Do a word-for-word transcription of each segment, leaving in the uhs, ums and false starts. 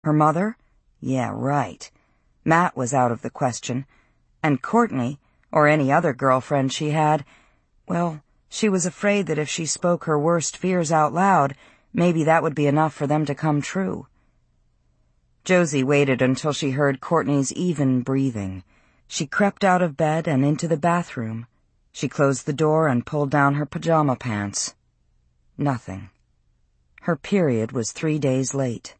Her mother? Yeah, right. Matt was out of the question. And Courtney, or any other girlfriend she had, well, she was afraid that if she spoke her worst fears out loud, maybe that would be enough for them to come true. Josie waited until she heard Courtney's even breathing. She crept out of bed and into the bathroom. She closed the door and pulled down her pajama pants. Nothing. Her period was three days late.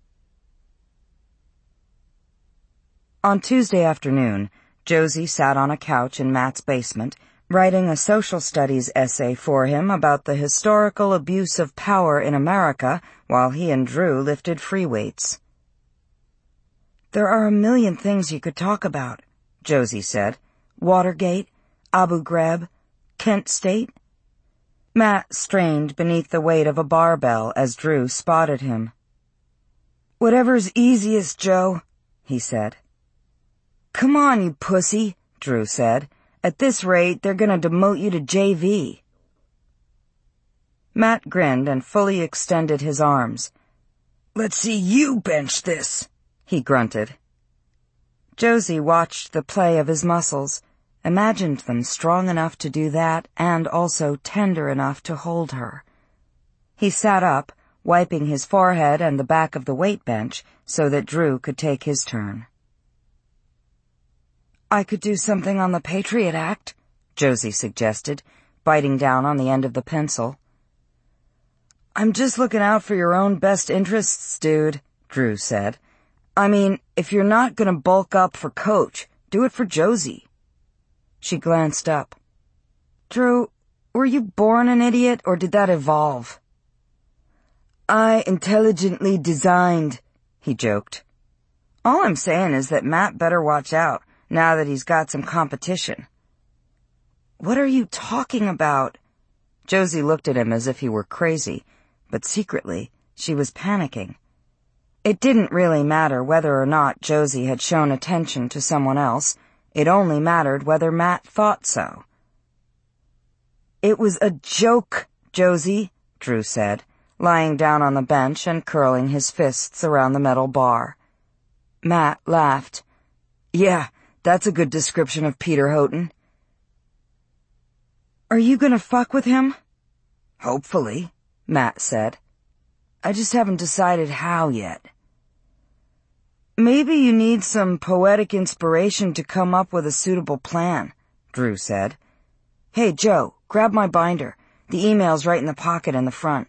On Tuesday afternoon, Josie sat on a couch in Matt's basement, writing a social studies essay for him about the historical abuse of power in America while he and Drew lifted free weights. There are a million things you could talk about, Josie said. Watergate, Abu Ghraib, Kent State. Matt strained beneath the weight of a barbell as Drew spotted him. Whatever's easiest, Joe, he said. Come on, you pussy, Drew said. At this rate, they're gonna demote you to J V. Matt grinned and fully extended his arms. Let's see you bench this, he grunted. Josie watched the play of his muscles, imagined them strong enough to do that and also tender enough to hold her. He sat up, wiping his forehead and the back of the weight bench so that Drew could take his turn. I could do something on the Patriot Act, Josie suggested, biting down on the end of the pencil. I'm just looking out for your own best interests, dude, Drew said. I mean, if you're not gonna bulk up for Coach, do it for Josie. She glanced up. Drew, were you born an idiot, or did that evolve? I intelligently designed, he joked. All I'm saying is that Matt better watch out, now that he's got some competition. What are you talking about? Josie looked at him as if he were crazy, but secretly, she was panicking. It didn't really matter whether or not Josie had shown attention to someone else. It only mattered whether Matt thought so. It was a joke, Josie, Drew said, lying down on the bench and curling his fists around the metal bar. Matt laughed. Yeah, that's a good description of Peter Houghton. Are you gonna fuck with him? Hopefully, Matt said. I just haven't decided how yet. Maybe you need some poetic inspiration to come up with a suitable plan, Drew said. Hey, Joe, grab my binder. The email's right in the pocket in the front.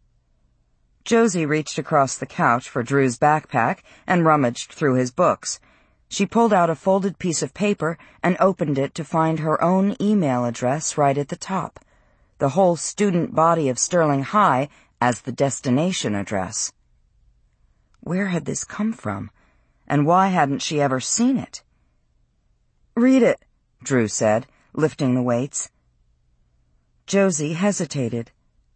Josie reached across the couch for Drew's backpack and rummaged through his books. She pulled out a folded piece of paper and opened it to find her own email address right at the top. The whole student body of Sterling High as the destination address. Where had this come from? And why hadn't she ever seen it? Read it, Drew said, lifting the weights. Josie hesitated.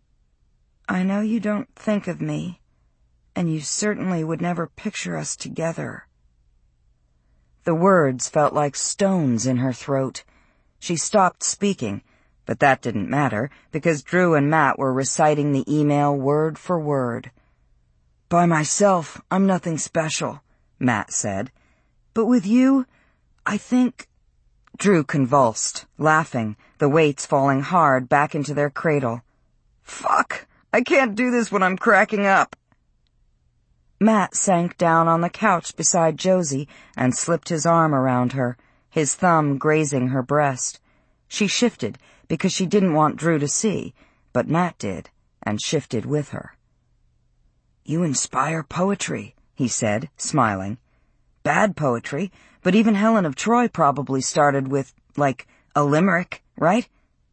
I know you don't think of me, and you certainly would never picture us together. The words felt like stones in her throat. She stopped speaking, but that didn't matter, because Drew and Matt were reciting the email word for word. By myself, I'm nothing special, Matt said. But with you, I think... Drew convulsed, laughing, the weights falling hard back into their cradle. Fuck! I can't do this when I'm cracking up. Matt sank down on the couch beside Josie and slipped his arm around her, his thumb grazing her breast. She shifted because she didn't want Drew to see, but Matt did, and shifted with her. You inspire poetry, he said, smiling. Bad poetry, but even Helen of Troy probably started with, like, a limerick, right?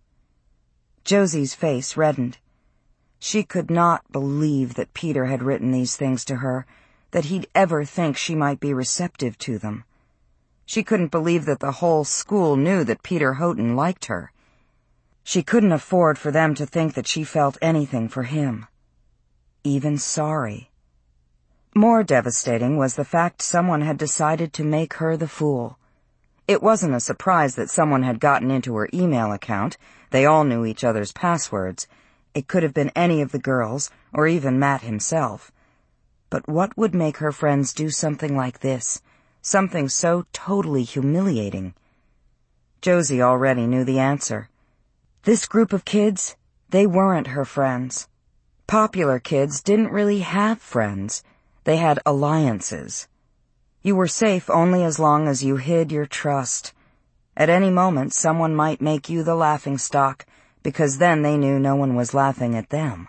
Josie's face reddened. She could not believe that Peter had written these things to her, that he'd ever think she might be receptive to them. She couldn't believe that the whole school knew that Peter Houghton liked her. She couldn't afford for them to think that she felt anything for him. Even sorry. More devastating was the fact someone had decided to make her the fool. It wasn't a surprise that someone had gotten into her email account. They all knew each other's passwords. It could have been any of the girls, or even Matt himself. But what would make her friends do something like this? Something so totally humiliating? Josie already knew the answer. This group of kids, they weren't her friends. Popular kids didn't really have friends. They had alliances. You were safe only as long as you hid your trust. At any moment, someone might make you the laughingstock, because then they knew no one was laughing at them.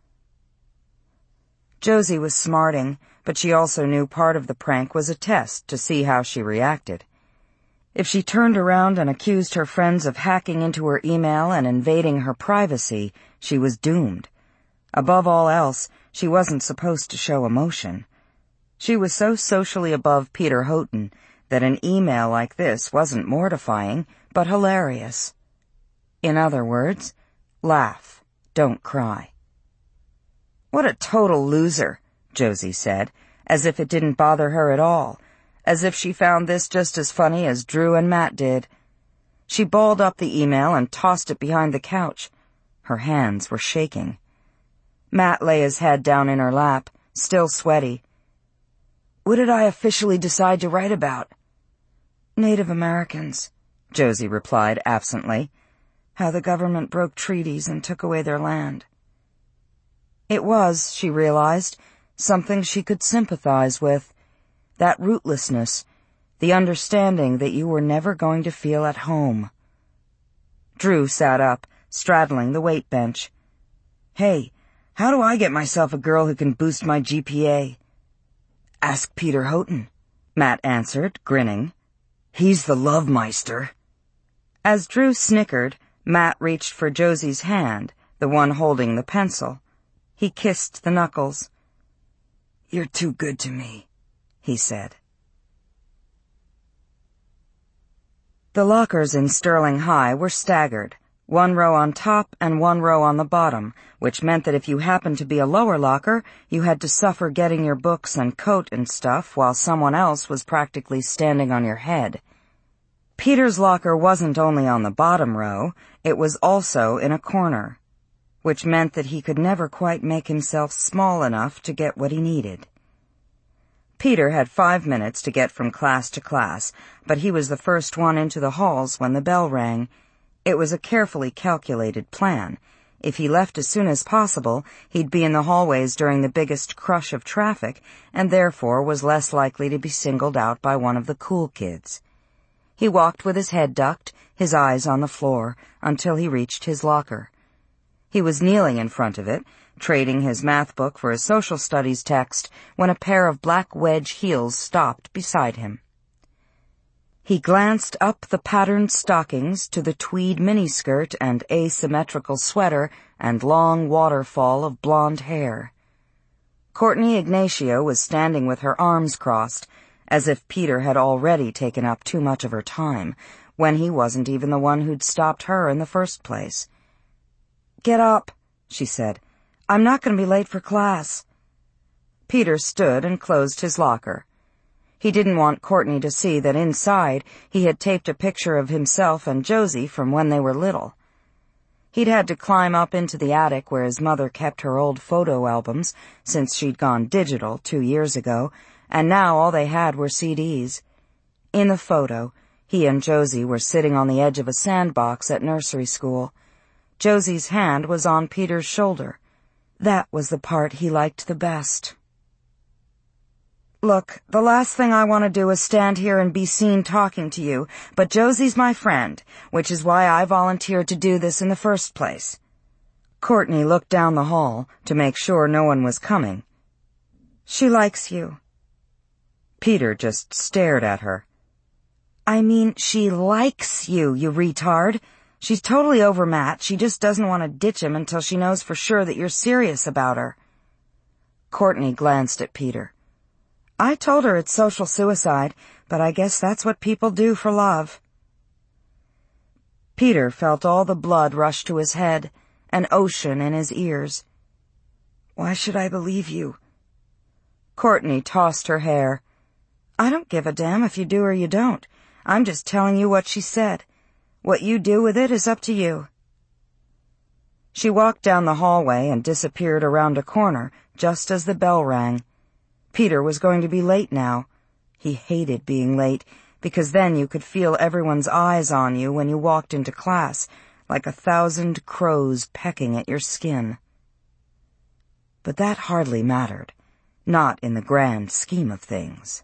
Josie was smarting, but she also knew part of the prank was a test to see how she reacted. If she turned around and accused her friends of hacking into her email and invading her privacy, she was doomed. Above all else, she wasn't supposed to show emotion. She was so socially above Peter Houghton that an email like this wasn't mortifying, but hilarious. In other words, laugh, don't cry. What a total loser, Josie said, as if it didn't bother her at all, as if she found this just as funny as Drew and Matt did. She balled up the email and tossed it behind the couch. Her hands were shaking. Matt lay his head down in her lap, still sweaty. What did I officially decide to write about? Native Americans, Josie replied absently. How the government broke treaties and took away their land. It was, she realized, something she could sympathize with. That rootlessness, the understanding that you were never going to feel at home. Drew sat up, straddling the weight bench. Hey, how do I get myself a girl who can boost my G P A? Ask Peter Houghton, Matt answered, grinning. He's the love meister. As Drew snickered, Matt reached for Josie's hand, the one holding the pencil. He kissed the knuckles. You're too good to me, he said. The lockers in Sterling High were staggered, one row on top and one row on the bottom, which meant that if you happened to be a lower locker, you had to suffer getting your books and coat and stuff while someone else was practically standing on your head. Peter's locker wasn't only on the bottom row, it was also in a corner, which meant that he could never quite make himself small enough to get what he needed. Peter had five minutes to get from class to class, but he was the first one into the halls when the bell rang. It was a carefully calculated plan. If he left as soon as possible, he'd be in the hallways during the biggest crush of traffic, and therefore was less likely to be singled out by one of the cool kids. He walked with his head ducked, his eyes on the floor, until he reached his locker. He was kneeling in front of it, trading his math book for a social studies text, when a pair of black wedge heels stopped beside him. He glanced up the patterned stockings to the tweed miniskirt and asymmetrical sweater and long waterfall of blonde hair. Courtney Ignacio was standing with her arms crossed, as if Peter had already taken up too much of her time, when he wasn't even the one who'd stopped her in the first place. Get up, she said. I'm not going to be late for class. Peter stood and closed his locker. He didn't want Courtney to see that inside he had taped a picture of himself and Josie from when they were little. He'd had to climb up into the attic where his mother kept her old photo albums, since she'd gone digital two years ago, and now all they had were C Ds. In the photo, he and Josie were sitting on the edge of a sandbox at nursery school. Josie's hand was on Peter's shoulder. That was the part he liked the best. Look, the last thing I want to do is stand here and be seen talking to you, but Josie's my friend, which is why I volunteered to do this in the first place. Courtney looked down the hall to make sure no one was coming. She likes you. Peter just stared at her. I mean, she likes you, you retard. She's totally over Matt. She just doesn't want to ditch him until she knows for sure that you're serious about her. Courtney glanced at Peter. I told her it's social suicide, but I guess that's what people do for love. Peter felt all the blood rush to his head, an ocean in his ears. Why should I believe you? Courtney tossed her hair. I don't give a damn if you do or you don't. I'm just telling you what she said. What you do with it is up to you. She walked down the hallway and disappeared around a corner just as the bell rang. Peter was going to be late now. He hated being late, because then you could feel everyone's eyes on you when you walked into class, like a thousand crows pecking at your skin. But that hardly mattered, not in the grand scheme of things.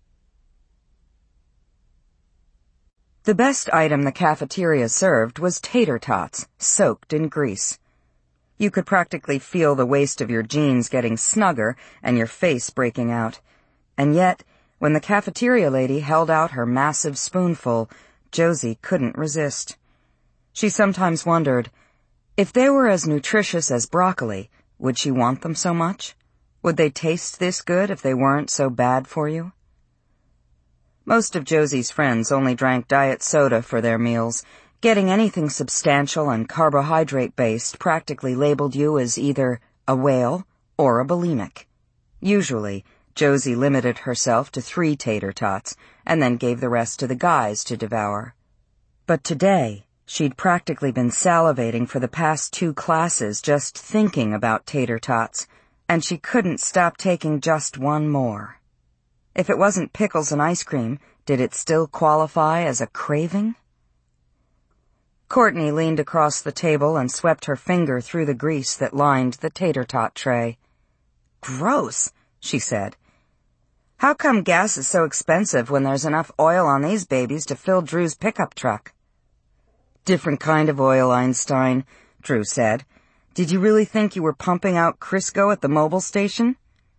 The best item the cafeteria served was tater tots, soaked in grease. You could practically feel the waist of your jeans getting snugger and your face breaking out. And yet, when the cafeteria lady held out her massive spoonful, Josie couldn't resist. She sometimes wondered, if they were as nutritious as broccoli, would she want them so much? Would they taste this good if they weren't so bad for you? Most of Josie's friends only drank diet soda for their meals. Getting anything substantial and carbohydrate-based practically labeled you as either a whale or a bulimic. Usually, Josie limited herself to three tater tots and then gave the rest to the guys to devour. But today, she'd practically been salivating for the past two classes just thinking about tater tots, and she couldn't stop taking just one more. If it wasn't pickles and ice cream, did it still qualify as a craving? Courtney leaned across the table and swept her finger through the grease that lined the tater tot tray. "Gross," she said. "How come gas is so expensive when there's enough oil on these babies to fill Drew's pickup truck?" "Different kind of oil, Einstein," Drew said. "Did you really think you were pumping out Crisco at the Mobil station?"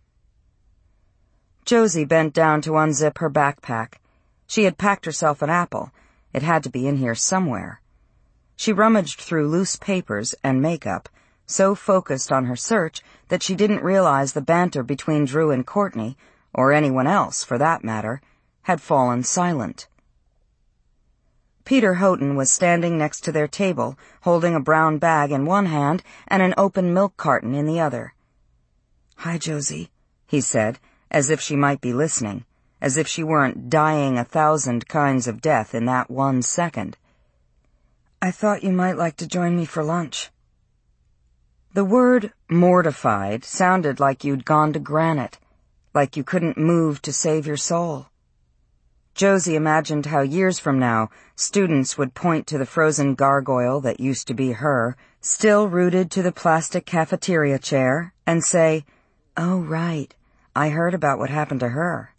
Josie bent down to unzip her backpack. She had packed herself an apple. It had to be in here somewhere. She rummaged through loose papers and makeup, so focused on her search that she didn't realize the banter between Drew and Courtney, or anyone else for that matter, had fallen silent. Peter Houghton was standing next to their table, holding a brown bag in one hand and an open milk carton in the other. "Hi, Josie," he said, as if she might be listening, as if she weren't dying a thousand kinds of death in that one second. "I thought you might like to join me for lunch." The word mortified sounded like you'd gone to granite, like you couldn't move to save your soul. Josie imagined how years from now, students would point to the frozen gargoyle that used to be her, still rooted to the plastic cafeteria chair, and say, "Oh, right. I heard about what happened to her."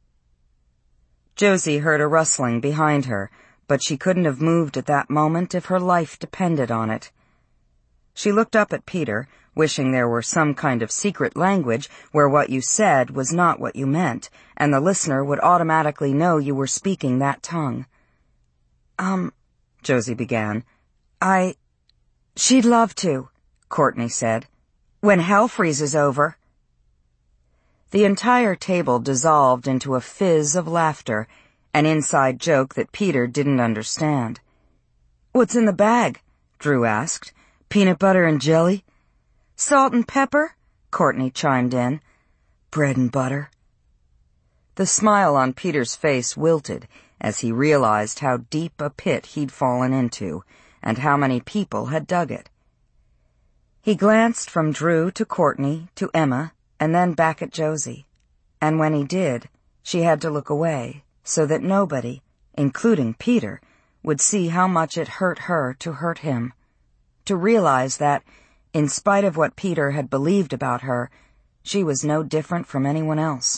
Josie heard a rustling behind her, but she couldn't have moved at that moment if her life depended on it. She looked up at Peter, wishing there were some kind of secret language where what you said was not what you meant, and the listener would automatically know you were speaking that tongue. Um, Josie began. I... She'd love to, Courtney said. When hell freezes over. The entire table dissolved into a fizz of laughter, an inside joke that Peter didn't understand. "What's in the bag?" Drew asked. "Peanut butter and jelly?" "Salt and pepper?" Courtney chimed in. "Bread and butter." The smile on Peter's face wilted as he realized how deep a pit he'd fallen into, and how many people had dug it. He glanced from Drew to Courtney to Emma, and then back at Josie. And when he did, she had to look away, so that nobody, including Peter, would see how much it hurt her to hurt him. To realize that, in spite of what Peter had believed about her, she was no different from anyone else.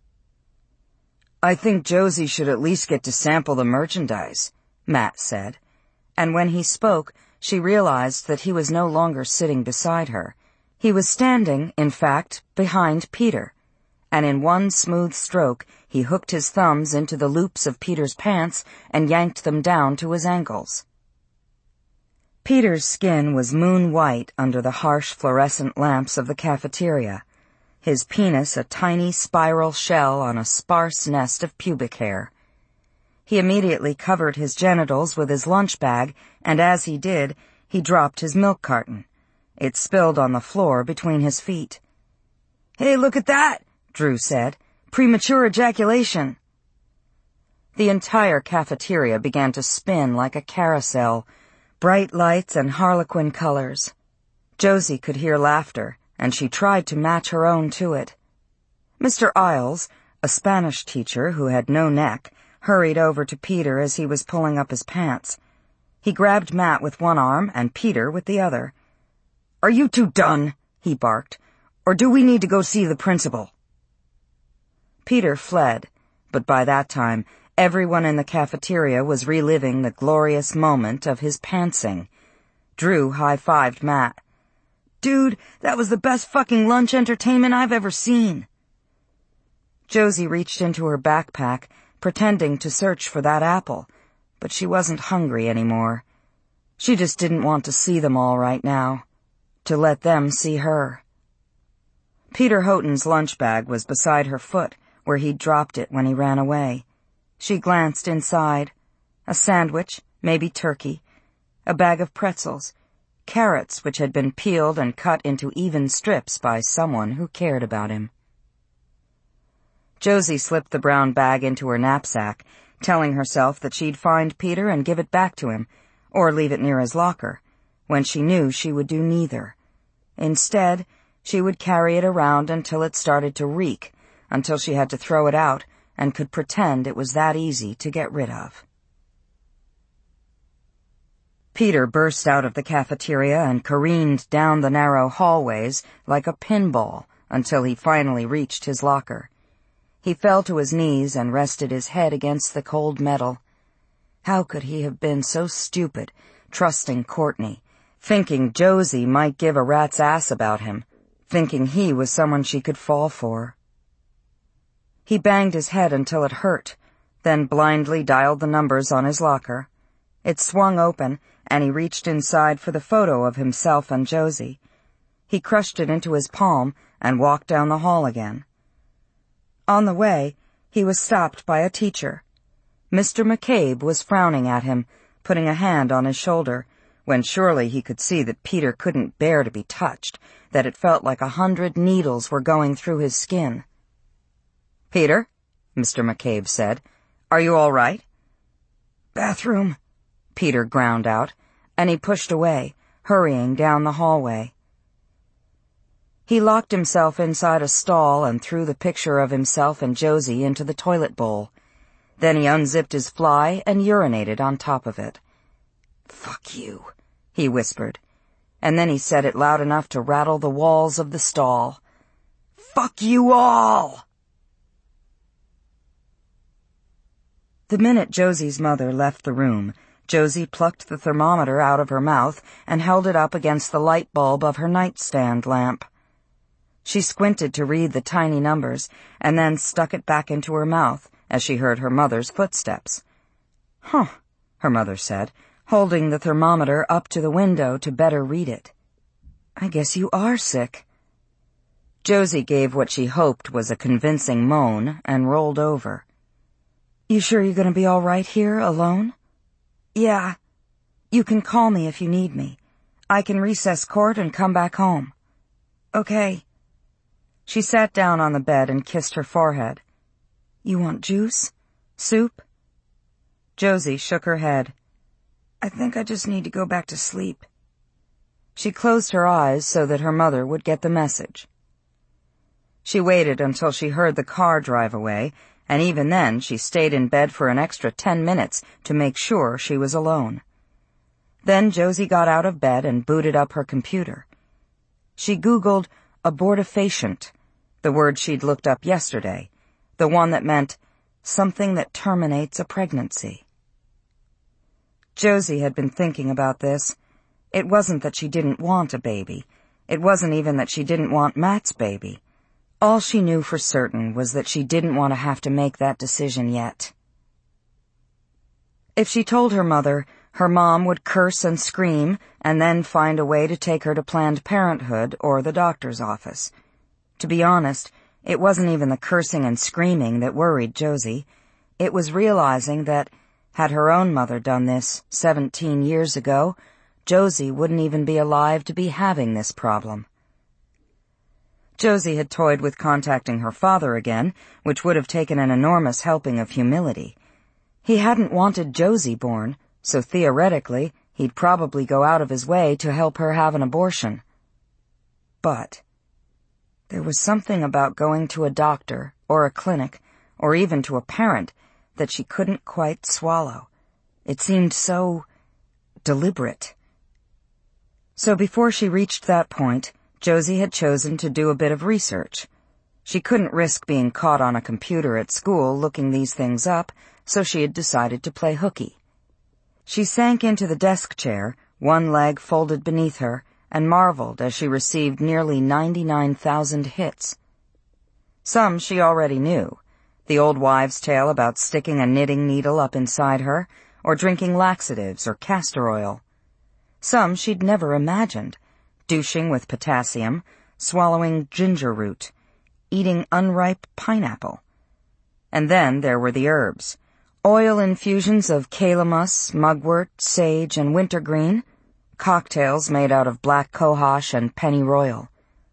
"I think Josie should at least get to sample the merchandise," Matt said. And when he spoke, she realized that he was no longer sitting beside her. He was standing, in fact, behind Peter, and in one smooth stroke he hooked his thumbs into the loops of Peter's pants and yanked them down to his ankles. Peter's skin was moon-white under the harsh fluorescent lamps of the cafeteria, his penis a tiny spiral shell on a sparse nest of pubic hair. He immediately covered his genitals with his lunch bag, and as he did, he dropped his milk carton. It spilled on the floor between his feet. "Hey, look at that!" Drew said. "Premature ejaculation." The entire cafeteria began to spin like a carousel, bright lights and harlequin colors. Josie could hear laughter, and she tried to match her own to it. Mister Isles, a Spanish teacher who had no neck, hurried over to Peter as he was pulling up his pants. He grabbed Matt with one arm and Peter with the other. "Are you two done?" he barked. "Or do we need to go see the principal?" Peter fled, but by that time, everyone in the cafeteria was reliving the glorious moment of his pantsing. Drew high-fived Matt. "Dude, that was the best fucking lunch entertainment I've ever seen." Josie reached into her backpack, pretending to search for that apple, but she wasn't hungry anymore. She just didn't want to see them all right now, to let them see her. Peter Houghton's lunch bag was beside her foot, where he'd dropped it when he ran away. She glanced inside. A sandwich, maybe turkey, a bag of pretzels, carrots which had been peeled and cut into even strips by someone who cared about him. Josie slipped the brown bag into her knapsack, telling herself that she'd find Peter and give it back to him, or leave it near his locker, when she knew she would do neither. Instead, she would carry it around until it started to reek, until she had to throw it out and could pretend it was that easy to get rid of. Peter burst out of the cafeteria and careened down the narrow hallways like a pinball until he finally reached his locker. He fell to his knees and rested his head against the cold metal. How could he have been so stupid, trusting Courtney, thinking Josie might give a rat's ass about him, thinking he was someone she could fall for? He banged his head until it hurt, then blindly dialed the numbers on his locker. It swung open, and he reached inside for the photo of himself and Josie. He crushed it into his palm and walked down the hall again. On the way, he was stopped by a teacher. Mister McCabe was frowning at him, putting a hand on his shoulder, when surely he could see that Peter couldn't bear to be touched, that it felt like a hundred needles were going through his skin. "Peter," Mister McCabe said, "are you all right?" "Bathroom," Peter ground out, and he pushed away, hurrying down the hallway. He locked himself inside a stall and threw the picture of himself and Josie into the toilet bowl. Then he unzipped his fly and urinated on top of it. "Fuck you," he whispered, and then he said it loud enough to rattle the walls of the stall. "Fuck you all!" The minute Josie's mother left the room, Josie plucked the thermometer out of her mouth and held it up against the light bulb of her nightstand lamp. She squinted to read the tiny numbers, and then stuck it back into her mouth as she heard her mother's footsteps. "Huh," her mother said, holding the thermometer up to the window to better read it. "I guess you are sick." Josie gave what she hoped was a convincing moan and rolled over. "You sure you're going to be all right here, alone?" "Yeah. You can call me if you need me. I can recess court and come back home." "Okay." She sat down on the bed and kissed her forehead. "You want juice? Soup?" Josie shook her head. "I think I just need to go back to sleep." She closed her eyes so that her mother would get the message. She waited until she heard the car drive away, and even then she stayed in bed for an extra ten minutes to make sure she was alone. Then Josie got out of bed and booted up her computer. She Googled abortifacient, the word she'd looked up yesterday, the one that meant something that terminates a pregnancy. Josie had been thinking about this. It wasn't that she didn't want a baby. It wasn't even that she didn't want Matt's baby. All she knew for certain was that she didn't want to have to make that decision yet. If she told her mother, her mom would curse and scream and then find a way to take her to Planned Parenthood or the doctor's office. To be honest, it wasn't even the cursing and screaming that worried Josie. It was realizing that, had her own mother done this seventeen years ago, Josie wouldn't even be alive to be having this problem. Josie had toyed with contacting her father again, which would have taken an enormous helping of humility. He hadn't wanted Josie born, so theoretically, he'd probably go out of his way to help her have an abortion. But There was something about going to a doctor, or a clinic, or even to a parent, that she couldn't quite swallow. It seemed so deliberate. So before she reached that point, Josie had chosen to do a bit of research. She couldn't risk being caught on a computer at school looking these things up, so she had decided to play hooky. She sank into the desk chair, one leg folded beneath her, and marveled as she received nearly ninety-nine thousand hits. Some she already knew, the old wives' tale about sticking a knitting needle up inside her, or drinking laxatives or castor oil. Some she'd never imagined, douching with potassium, swallowing ginger root, eating unripe pineapple. And then there were the herbs, oil infusions of calamus, mugwort, sage, and wintergreen, cocktails made out of black cohosh and pennyroyal.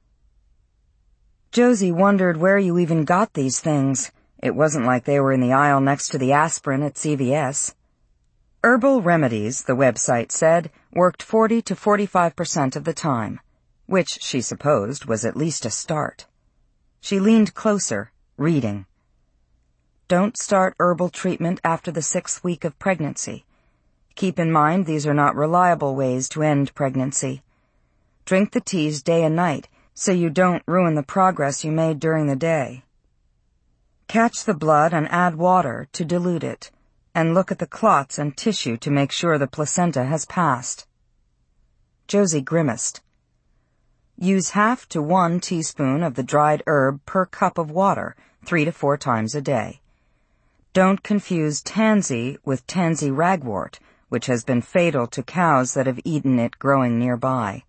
Josie wondered where you even got these things. It wasn't like they were in the aisle next to the aspirin at C V S. Herbal remedies, the website said, worked forty to forty-five percent of the time, which she supposed was at least a start. She leaned closer, reading. Don't start herbal treatment after the sixth week of pregnancy. Keep in mind these are not reliable ways to end pregnancy. Drink the teas day and night so you don't ruin the progress you made during the day. Catch the blood and add water to dilute it, and look at the clots and tissue to make sure the placenta has passed. Josie grimaced. Use half to one teaspoon of the dried herb per cup of water, three to four times a day. Don't confuse tansy with tansy ragwort, which has been fatal to cows that have eaten it growing nearby.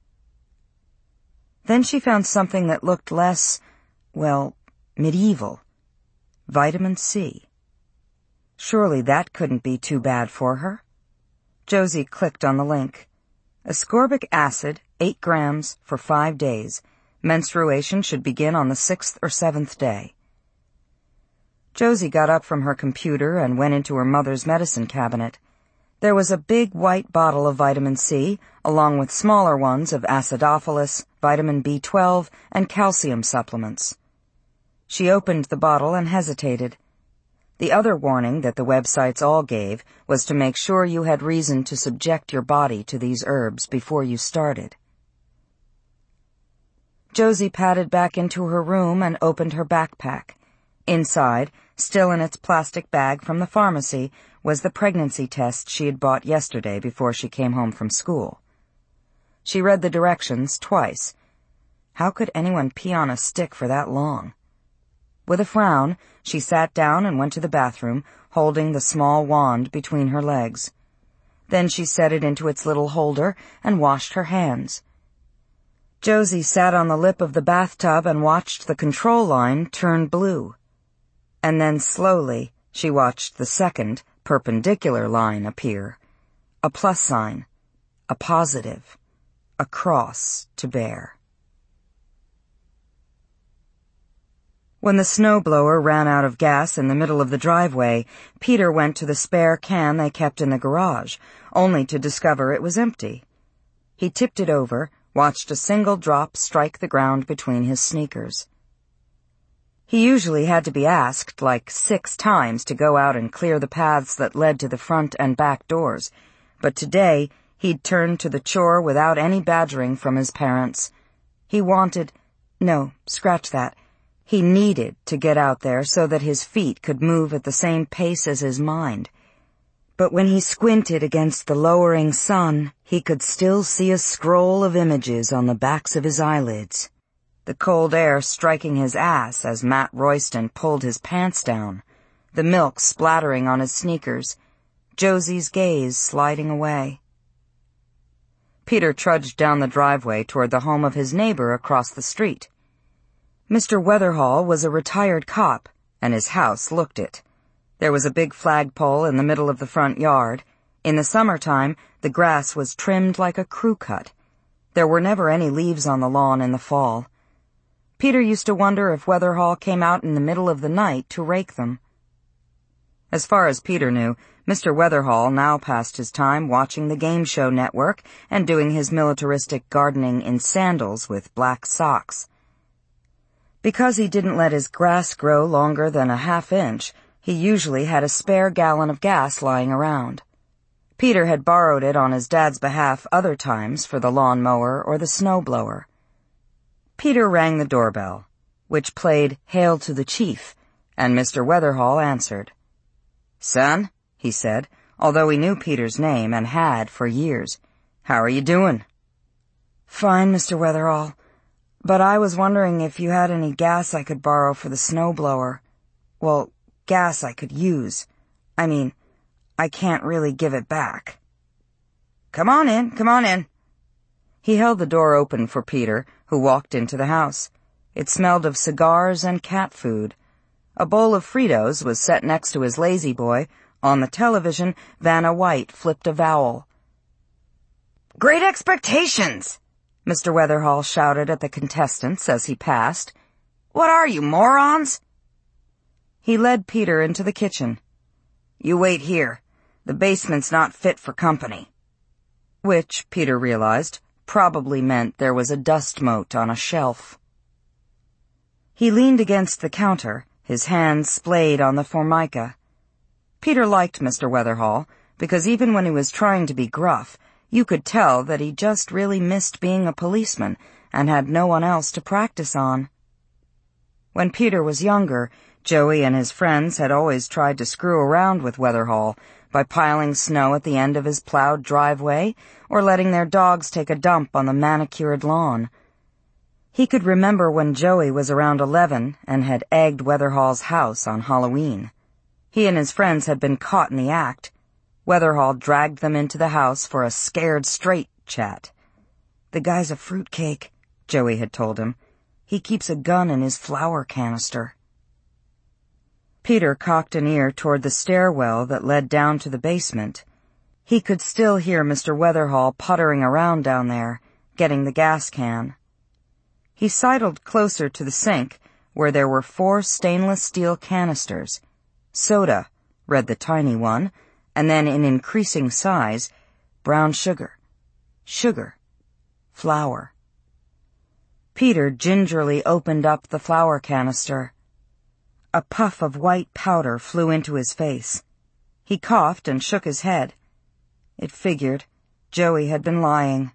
Then she found something that looked less, well, medieval. Vitamin C. Surely that couldn't be too bad for her. Josie clicked on the link. Ascorbic acid, eight grams, for five days. Menstruation should begin on the sixth or seventh day. Josie got up from her computer and went into her mother's medicine cabinet. There was a big white bottle of vitamin C, along with smaller ones of acidophilus, vitamin B twelve, and calcium supplements. She opened the bottle and hesitated. The other warning that the websites all gave was to make sure you had reason to subject your body to these herbs before you started. Josie padded back into her room and opened her backpack. Inside, still in its plastic bag from the pharmacy, was the pregnancy test she had bought yesterday before she came home from school. She read the directions twice. How could anyone pee on a stick for that long? With a frown, she sat down and went to the bathroom, holding the small wand between her legs. Then she set it into its little holder and washed her hands. Josie sat on the lip of the bathtub and watched the control line turn blue. And then slowly, she watched the second, perpendicular line appear. A plus sign, a positive, a cross to bear. When the snowblower ran out of gas in the middle of the driveway, Peter went to the spare can they kept in the garage, only to discover it was empty. He tipped it over, watched a single drop strike the ground between his sneakers. He usually had to be asked like six times to go out and clear the paths that led to the front and back doors, but today he'd turned to the chore without any badgering from his parents. He wanted, no, scratch that, he needed to get out there so that his feet could move at the same pace as his mind. But when he squinted against the lowering sun, he could still see a scroll of images on the backs of his eyelids. The cold air striking his ass as Matt Royston pulled his pants down, the milk splattering on his sneakers, Josie's gaze sliding away. Peter trudged down the driveway toward the home of his neighbor across the street. Mister Weatherhall was a retired cop, and his house looked it. There was a big flagpole in the middle of the front yard. In the summertime, the grass was trimmed like a crew cut. There were never any leaves on the lawn in the fall. Peter used to wonder if Weatherhall came out in the middle of the night to rake them. As far as Peter knew, Mister Weatherhall now passed his time watching the Game Show Network and doing his militaristic gardening in sandals with black socks. Because he didn't let his grass grow longer than a half inch, he usually had a spare gallon of gas lying around. Peter had borrowed it on his dad's behalf other times for the lawnmower or the snowblower. Peter rang the doorbell, which played Hail to the Chief, and Mister Weatherhall answered. "Son," he said, although he knew Peter's name and had for years, "how are you doing?" "Fine, Mister Weatherhall. But I was wondering if you had any gas I could borrow for the snowblower. Well, gas I could use. I mean, I can't really give it back." "Come on in, come on in." He held the door open for Peter, who walked into the house. It smelled of cigars and cat food. A bowl of Fritos was set next to his lazy boy. On the television, Vanna White flipped a vowel. "Great expectations!" Mister Weatherhall shouted at the contestants as he passed. "What are you, morons?" He led Peter into the kitchen. "You wait here. The basement's not fit for company." Which, Peter realized, probably meant there was a dust mote on a shelf. He leaned against the counter, his hands splayed on the formica. Peter liked Mister Weatherhall, because even when he was trying to be gruff, you could tell that he just really missed being a policeman and had no one else to practice on. When Peter was younger, Joey and his friends had always tried to screw around with Weatherhall by piling snow at the end of his plowed driveway or letting their dogs take a dump on the manicured lawn. He could remember when Joey was around eleven and had egged Weatherhall's house on Halloween. He and his friends had been caught in the act. Weatherhall dragged them into the house for a scared straight chat. "The guy's a fruitcake," Joey had told him. "He keeps a gun in his flour canister." Peter cocked an ear toward the stairwell that led down to the basement. He could still hear Mister Weatherhall puttering around down there, getting the gas can. He sidled closer to the sink, where there were four stainless steel canisters. Soda, read the tiny one, and then in increasing size, brown sugar, sugar, flour. Peter gingerly opened up the flour canister. A puff of white powder flew into his face. He coughed and shook his head. It figured. Joey had been lying.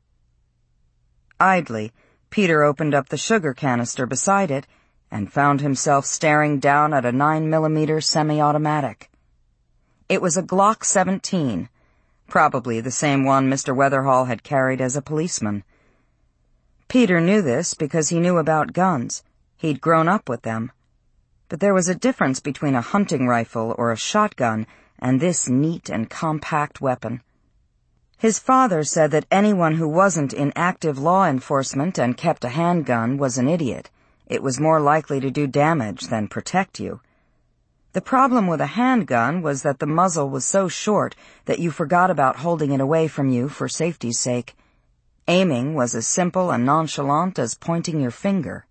Idly, Peter opened up the sugar canister beside it and found himself staring down at a nine millimeter semi-automatic. It was a Glock seventeen, probably the same one Mister Weatherhall had carried as a policeman. Peter knew this because he knew about guns. He'd grown up with them. But there was a difference between a hunting rifle or a shotgun and this neat and compact weapon. His father said that anyone who wasn't in active law enforcement and kept a handgun was an idiot. It was more likely to do damage than protect you. The problem with a handgun was that the muzzle was so short that you forgot about holding it away from you for safety's sake. Aiming was as simple and nonchalant as pointing your finger.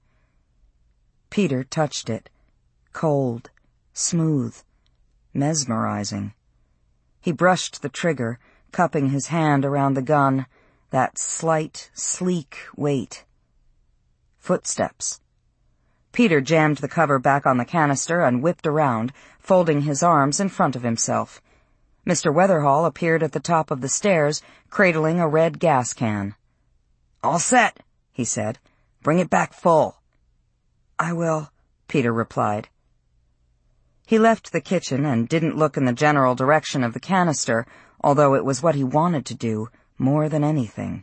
Peter touched it. Cold, smooth, mesmerizing. He brushed the trigger, cupping his hand around the gun, that slight, sleek weight. Footsteps. Peter jammed the cover back on the canister and whipped around, folding his arms in front of himself. Mister Weatherhall appeared at the top of the stairs, cradling a red gas can. "All set," he said. "Bring it back full." "I will," Peter replied. He left the kitchen and didn't look in the general direction of the canister, although it was what he wanted to do more than anything.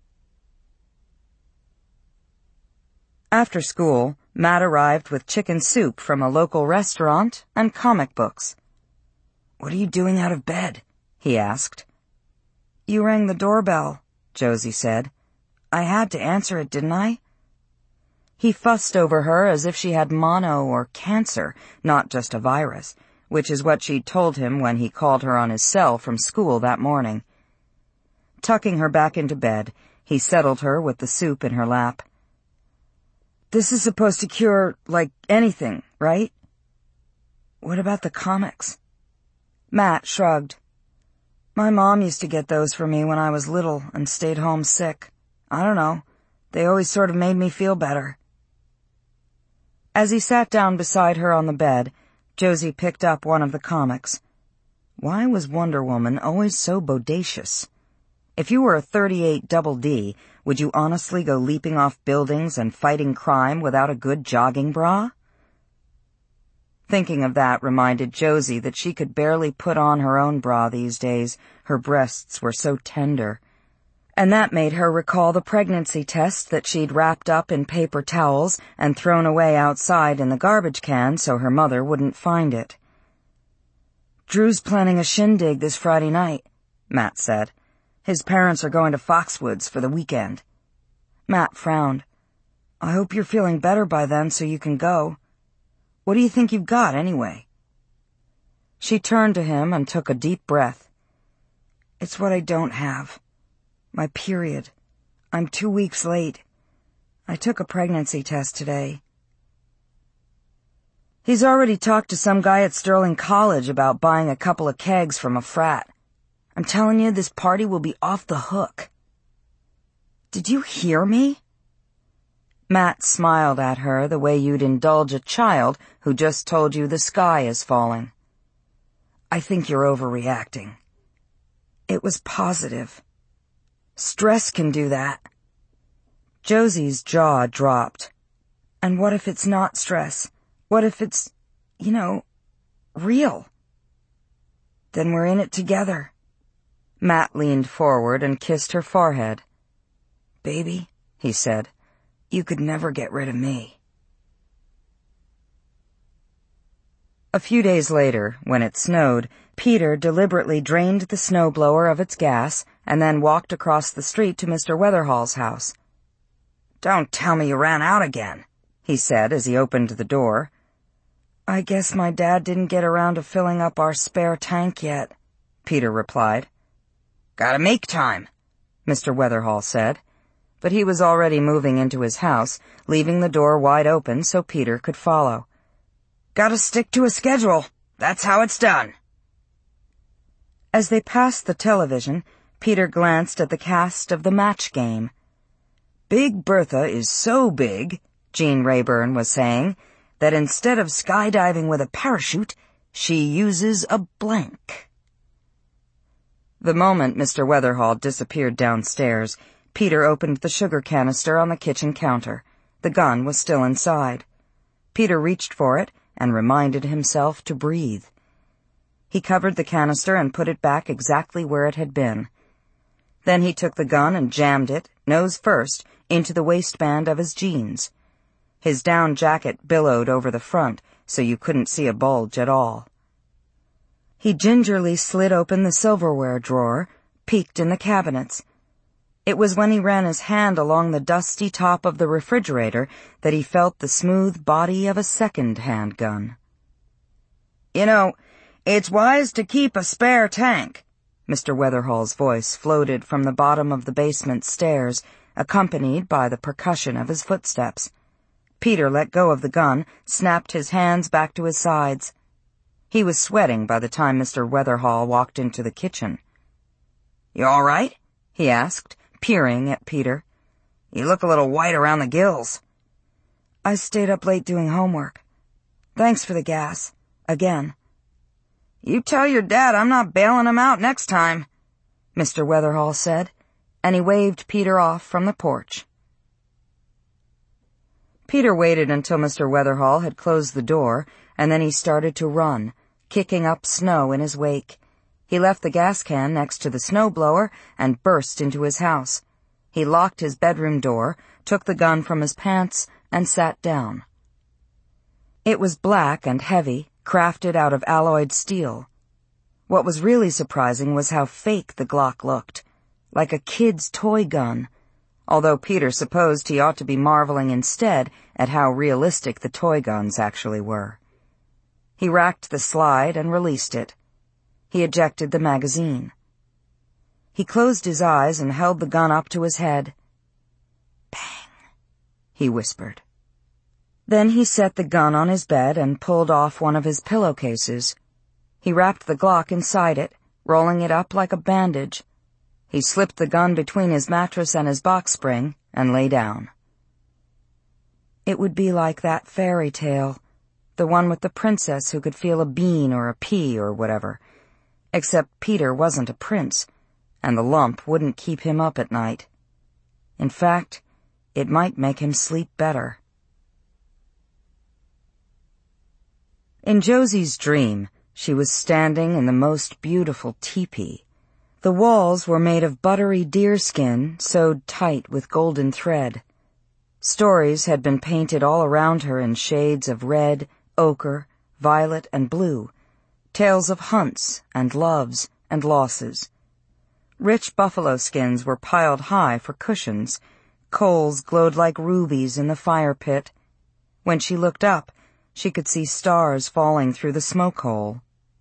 After school, Matt arrived with chicken soup from a local restaurant and comic books. "What are you doing out of bed?" he asked. "You rang the doorbell," Josie said. "I had to answer it, didn't I?" He fussed over her as if she had mono or cancer, not just a virus, which is what she'd told him when he called her on his cell from school that morning. Tucking her back into bed, he settled her with the soup in her lap. "This is supposed to cure, like, anything, right?" "What about the comics?" Matt shrugged. "My mom used to get those for me when I was little and stayed home sick. I don't know. They always sort of made me feel better." As he sat down beside her on the bed, Josie picked up one of the comics. Why was Wonder Woman always so bodacious? If you were a thirty-eight double D, would you honestly go leaping off buildings and fighting crime without a good jogging bra? Thinking of that reminded Josie that she could barely put on her own bra these days. Her breasts were so tender. And that made her recall the pregnancy test that she'd wrapped up in paper towels and thrown away outside in the garbage can so her mother wouldn't find it. "Drew's planning a shindig this Friday night," Matt said. "His parents are going to Foxwoods for the weekend." Matt frowned. "I hope you're feeling better by then so you can go. What do you think you've got, anyway?" She turned to him and took a deep breath. "It's what I don't have. My period. I'm two weeks late. I took a pregnancy test today." "He's already talked to some guy at Sterling College about buying a couple of kegs from a frat. I'm telling you, this party will be off the hook." "Did you hear me?" Matt smiled at her the way you'd indulge a child who just told you the sky is falling. "I think you're overreacting." "It was positive. Stress can do that." Josie's jaw dropped. "And what if it's not stress? What if it's, you know, real?" "Then we're in it together." Matt leaned forward and kissed her forehead. "Baby," he said, "you could never get rid of me." A few days later, when it snowed, Peter deliberately drained the snowblower of its gas and then walked across the street to Mister Weatherhall's house. "Don't tell me you ran out again," he said as he opened the door. "I guess my dad didn't get around to filling up our spare tank yet," Peter replied. "Gotta make time," Mister Weatherhall said, but he was already moving into his house, leaving the door wide open so Peter could follow. "Gotta stick to a schedule. That's how it's done." As they passed the television, Peter glanced at the cast of The Match Game. "Big Bertha is so big," Gene Rayburn was saying, "that instead of skydiving with a parachute, she uses a blank." The moment Mister Weatherhall disappeared downstairs, Peter opened the sugar canister on the kitchen counter. The gun was still inside. Peter reached for it and reminded himself to breathe. He covered the canister and put it back exactly where it had been. Then he took the gun and jammed it, nose first, into the waistband of his jeans. His down jacket billowed over the front, so you couldn't see a bulge at all. He gingerly slid open the silverware drawer, peeked in the cabinets. It was when he ran his hand along the dusty top of the refrigerator that he felt the smooth body of a second handgun. "You know, it's wise to keep a spare tank," Mister Weatherhall's voice floated from the bottom of the basement stairs, accompanied by the percussion of his footsteps. Peter let go of the gun, snapped his hands back to his sides. He was sweating by the time Mister Weatherhall walked into the kitchen. "You all right?" he asked, peering at Peter. "You look a little white around the gills." "I stayed up late doing homework. Thanks for the gas. Again." "You tell your dad I'm not bailing him out next time," Mister Weatherhall said, and he waved Peter off from the porch. Peter waited until Mister Weatherhall had closed the door, and then he started to run, kicking up snow in his wake. He left the gas can next to the snowblower and burst into his house. He locked his bedroom door, took the gun from his pants, and sat down. It was black and heavy, crafted out of alloyed steel. What was really surprising was how fake the Glock looked, like a kid's toy gun, although Peter supposed he ought to be marveling instead at how realistic the toy guns actually were. He racked the slide and released it. He ejected the magazine. He closed his eyes and held the gun up to his head. "Bang," he whispered. Then he set the gun on his bed and pulled off one of his pillowcases. He wrapped the Glock inside it, rolling it up like a bandage. He slipped the gun between his mattress and his box spring and lay down. It would be like that fairy tale, the one with the princess who could feel a bean or a pea or whatever, except Peter wasn't a prince, and the lump wouldn't keep him up at night. In fact, it might make him sleep better. In Josie's dream, she was standing in the most beautiful teepee. The walls were made of buttery deerskin sewed tight with golden thread. Stories had been painted all around her in shades of red, ochre, violet, and blue, tales of hunts and loves and losses. Rich buffalo skins were piled high for cushions. Coals glowed like rubies in the fire pit. When she looked up, she could see stars falling through the smoke hole.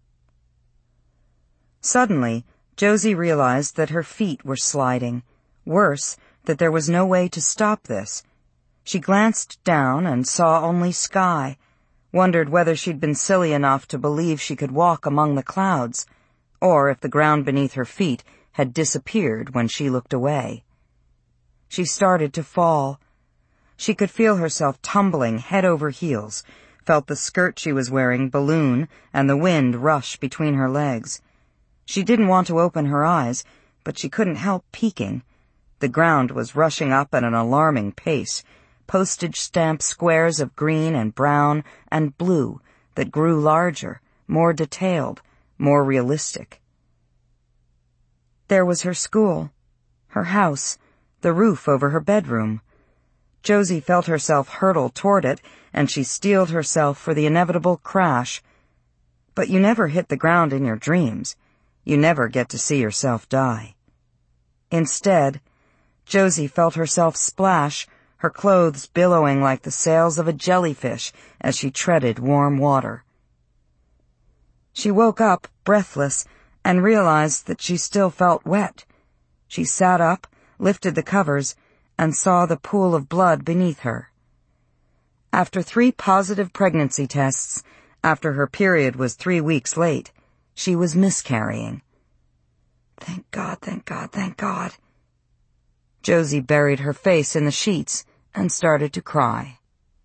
Suddenly, Josie realized that her feet were sliding. Worse, that there was no way to stop this. She glanced down and saw only sky, wondered whether she'd been silly enough to believe she could walk among the clouds, or if the ground beneath her feet had disappeared when she looked away. She started to fall. She could feel herself tumbling head over heels, felt the skirt she was wearing balloon and the wind rush between her legs. She didn't want to open her eyes, but she couldn't help peeking. The ground was rushing up at an alarming pace, postage stamp squares of green and brown and blue that grew larger, more detailed, more realistic. There was her school, her house, the roof over her bedroom. Josie felt herself hurtle toward it, and she steeled herself for the inevitable crash. But you never hit the ground in your dreams. You never get to see yourself die. Instead, Josie felt herself splash, her clothes billowing like the sails of a jellyfish as she treaded warm water. She woke up, breathless, and realized that she still felt wet. She sat up, lifted the covers, and saw the pool of blood beneath her. After three positive pregnancy tests, after her period was three weeks late, she was miscarrying. Thank God, thank God, thank God. Josie buried her face in the sheets and started to cry.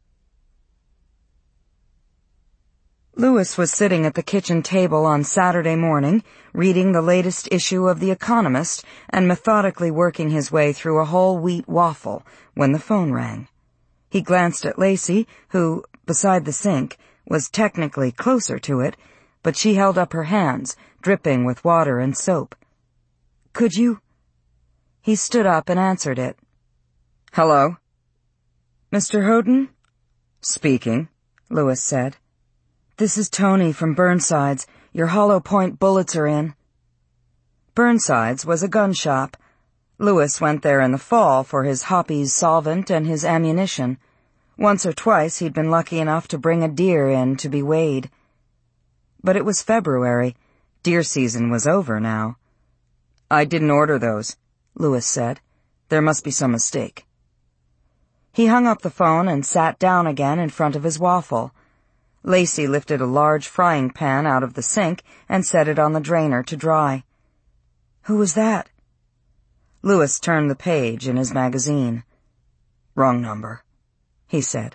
Louis was sitting at the kitchen table on Saturday morning, reading the latest issue of The Economist and methodically working his way through a whole wheat waffle when the phone rang. He glanced at Lacey, who, beside the sink, was technically closer to it, but she held up her hands, dripping with water and soap. "Could you?" He stood up and answered it. "Hello?" "Mister Houghton?" "Speaking," Louis said. "This is Tony from Burnside's. Your hollow point bullets are in." Burnside's was a gun shop. Louis went there in the fall for his Hoppy's solvent and his ammunition. Once or twice he'd been lucky enough to bring a deer in to be weighed. But it was February. Deer season was over now. "I didn't order those," Louis said. "There must be some mistake." He hung up the phone and sat down again in front of his waffle. Lacey lifted a large frying pan out of the sink and set it on the drainer to dry. "Who was that?" Louis turned the page in his magazine. "Wrong number," he said.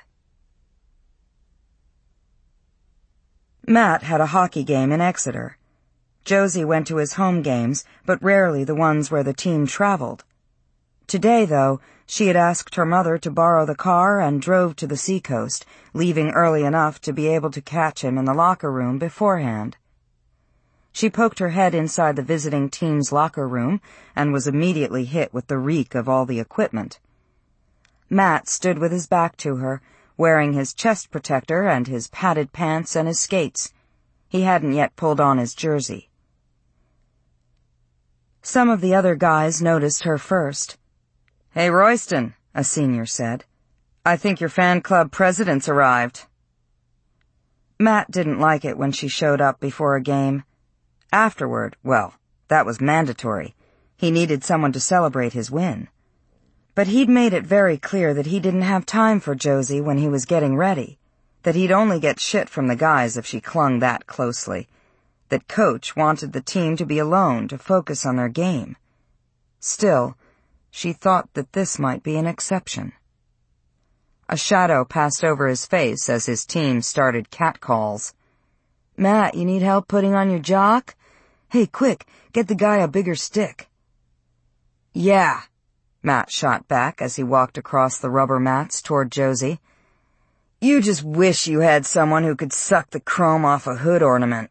Matt had a hockey game in Exeter. Josie went to his home games, but rarely the ones where the team traveled. Today, though, she had asked her mother to borrow the car and drove to the seacoast, leaving early enough to be able to catch him in the locker room beforehand. She poked her head inside the visiting team's locker room and was immediately hit with the reek of all the equipment. Matt stood with his back to her, wearing his chest protector and his padded pants and his skates. He hadn't yet pulled on his jersey. Some of the other guys noticed her first. "Hey, Royston," a senior said. "I think your fan club president's arrived." Matt didn't like it when she showed up before a game. Afterward, well, that was mandatory. He needed someone to celebrate his win. But he'd made it very clear that he didn't have time for Josie when he was getting ready, that he'd only get shit from the guys if she clung that closely, that Coach wanted the team to be alone to focus on their game. Still, she thought that this might be an exception. A shadow passed over his face as his team started catcalls. "Matt, you need help putting on your jock? Hey, quick, get the guy a bigger stick." "Yeah," Matt shot back as he walked across the rubber mats toward Josie. "You just wish you had someone who could suck the chrome off a hood ornament."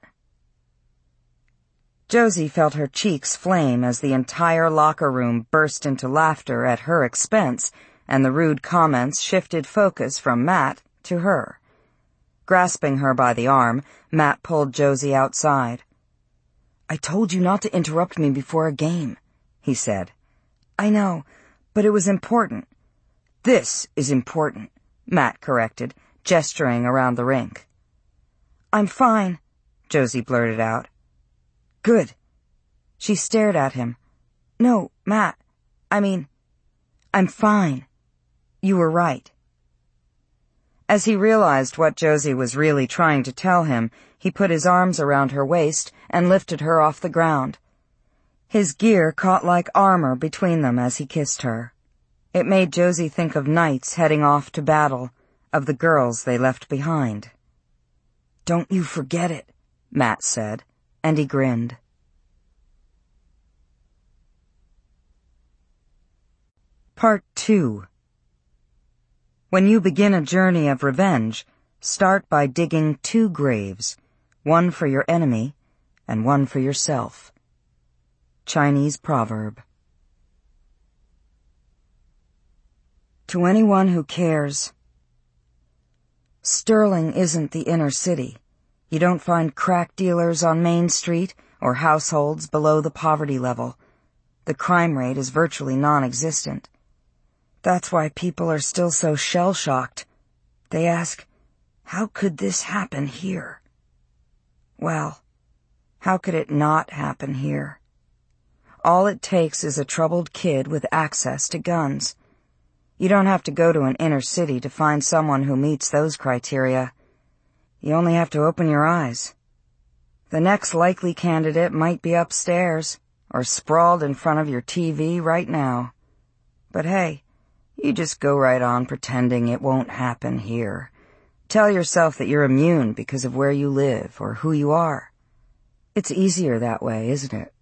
Josie felt her cheeks flame as the entire locker room burst into laughter at her expense, and the rude comments shifted focus from Matt to her. Grasping her by the arm, Matt pulled Josie outside. "I told you not to interrupt me before a game," he said. "I know, but it was important." "This is important," Matt corrected, gesturing around the rink. "I'm fine," Josie blurted out. "Good." She stared at him. "No, Matt, I mean, I'm fine. You were right." As he realized what Josie was really trying to tell him, he put his arms around her waist and lifted her off the ground. His gear caught like armor between them as he kissed her. It made Josie think of knights heading off to battle, of the girls they left behind. "Don't you forget it," Matt said, and he grinned. Part two. When you begin a journey of revenge, start by digging two graves, one for your enemy and one for yourself. Chinese proverb. To anyone who cares, Sterling isn't the inner city. You don't find crack dealers on Main Street or households below the poverty level. The crime rate is virtually non-existent. That's why people are still so shell-shocked. They ask, how could this happen here? Well, how could it not happen here? All it takes is a troubled kid with access to guns. You don't have to go to an inner city to find someone who meets those criteria. You only have to open your eyes. The next likely candidate might be upstairs or sprawled in front of your T V right now. But hey, you just go right on pretending it won't happen here. Tell yourself that you're immune because of where you live or who you are. It's easier that way, isn't it?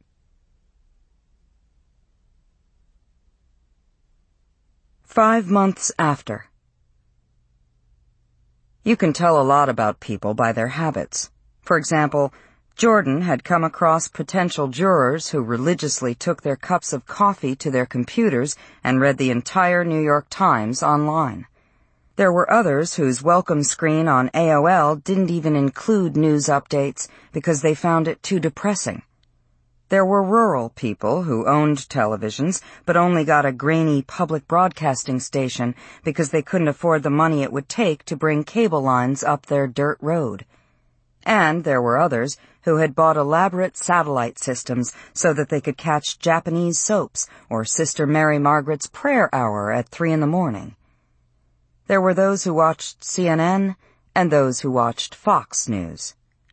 Five months after. You can tell a lot about people by their habits. For example, Jordan had come across potential jurors who religiously took their cups of coffee to their computers and read the entire New York Times online. There were others whose welcome screen on A O L didn't even include news updates because they found it too depressing. There were rural people who owned televisions but only got a grainy public broadcasting station because they couldn't afford the money it would take to bring cable lines up their dirt road. And there were others who had bought elaborate satellite systems so that they could catch Japanese soaps or Sister Mary Margaret's prayer hour at three in the morning. There were those who watched C N N and those who watched Fox News.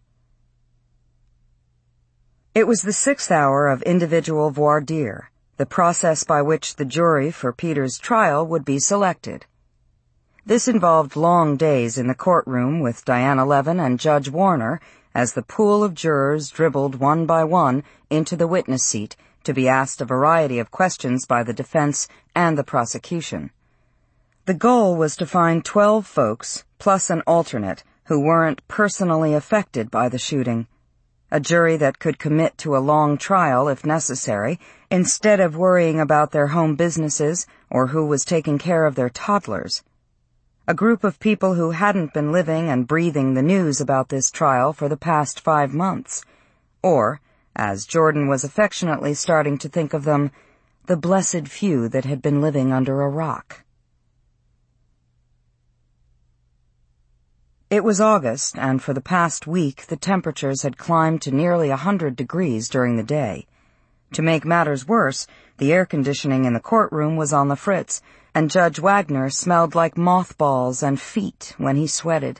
It was the sixth hour of individual voir dire, the process by which the jury for Peter's trial would be selected. This involved long days in the courtroom with Diana Levin and Judge Warner as the pool of jurors dribbled one by one into the witness seat to be asked a variety of questions by the defense and the prosecution. The goal was to find twelve folks, plus an alternate, who weren't personally affected by the shooting. A jury that could commit to a long trial if necessary, instead of worrying about their home businesses or who was taking care of their toddlers. A group of people who hadn't been living and breathing the news about this trial for the past five months. Or, as Jordan was affectionately starting to think of them, the blessed few that had been living under a rock. It was August, and for the past week the temperatures had climbed to nearly a hundred degrees during the day. To make matters worse, the air conditioning in the courtroom was on the fritz, and Judge Wagner smelled like mothballs and feet when he sweated.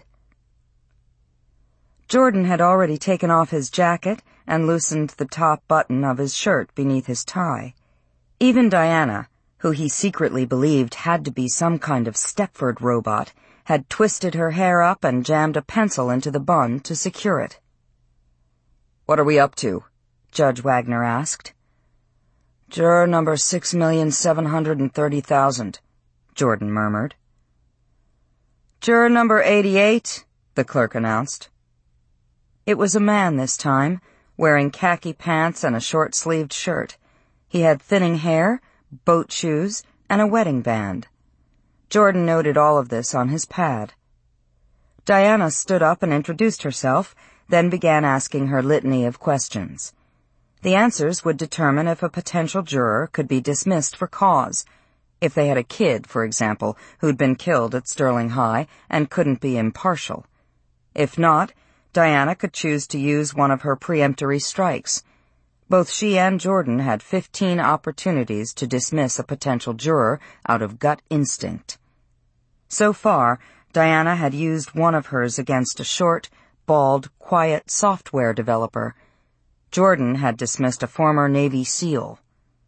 Jordan had already taken off his jacket and loosened the top button of his shirt beneath his tie. Even Diana, who he secretly believed had to be some kind of Stepford robot, had twisted her hair up and jammed a pencil into the bun to secure it. "What are we up to?" Judge Wagner asked. "Juror number six million seven hundred and thirty thousand, Jordan murmured. "Juror number eighty-eight, the clerk announced. It was a man this time, wearing khaki pants and a short-sleeved shirt. He had thinning hair, boat shoes, and a wedding band. Jordan noted all of this on his pad. Diana stood up and introduced herself, then began asking her litany of questions. The answers would determine if a potential juror could be dismissed for cause, if they had a kid, for example, who'd been killed at Sterling High and couldn't be impartial. If not, Diana could choose to use one of her preemptory strikes. Both she and Jordan had fifteen opportunities to dismiss a potential juror out of gut instinct. So far, Diana had used one of hers against a short, bald, quiet software developer. Jordan had dismissed a former Navy SEAL.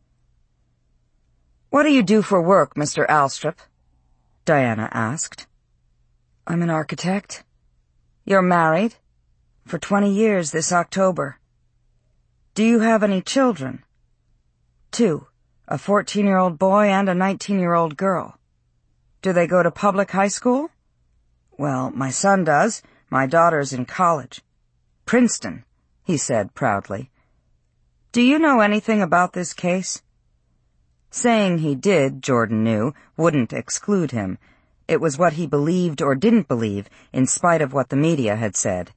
"What do you do for work, Mister Alstrop?" Diana asked. "I'm an architect." "You're married?" "For twenty years this October." "Do you have any children?" "Two, a fourteen-year-old boy and a nineteen-year-old girl." "Do they go to public high school?" "Well, my son does. My daughter's in college." "Princeton," he said proudly. "Do you know anything about this case?" Saying he did, Jordan knew, wouldn't exclude him. It was what he believed or didn't believe, in spite of what the media had said.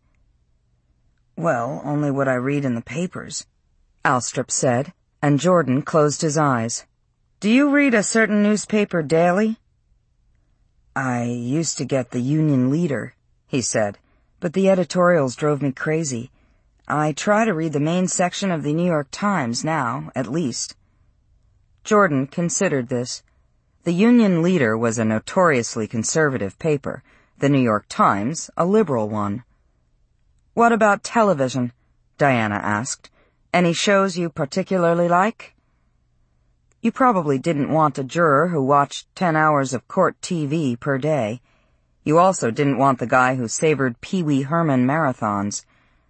"Well, only what I read in the papers," Alstrop said, and Jordan closed his eyes. "Do you read a certain newspaper daily?" "I used to get the Union Leader," he said, "but the editorials drove me crazy. I try to read the main section of the New York Times now, at least." Jordan considered this. The Union Leader was a notoriously conservative paper, the New York Times a liberal one. "What about television?" Diana asked. "Any shows you particularly like?" You probably didn't want a juror who watched ten hours of court T V per day. You also didn't want the guy who savored Pee Wee Herman marathons.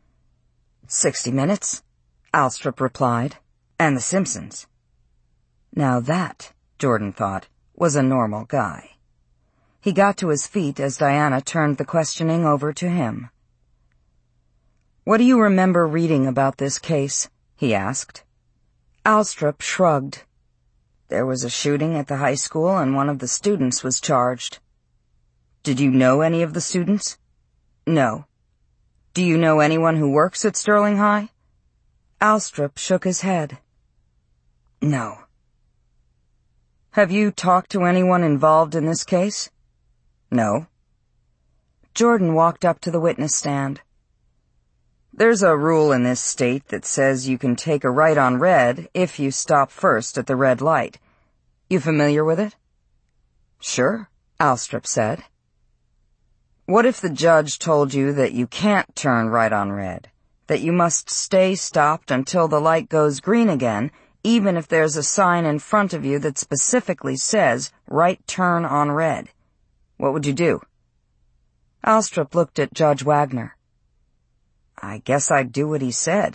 Sixty Minutes, Alstrop replied, and The Simpsons. Now that, Jordan thought, was a normal guy. He got to his feet as Diana turned the questioning over to him. "What do you remember reading about this case?" he asked. Alstrop shrugged. "There was a shooting at the high school and one of the students was charged." "Did you know any of the students?" "No." "Do you know anyone who works at Sterling High?" Alstrop shook his head. "No." "Have you talked to anyone involved in this case?" "No." Jordan walked up to the witness stand. "There's a rule in this state that says you can take a right on red if you stop first at the red light. You familiar with it?" "Sure," Alstrop said. "What if the judge told you that you can't turn right on red, that you must stay stopped until the light goes green again, even if there's a sign in front of you that specifically says right turn on red? What would you do?" Alstrop looked at Judge Wagner. "I guess I'd do what he said."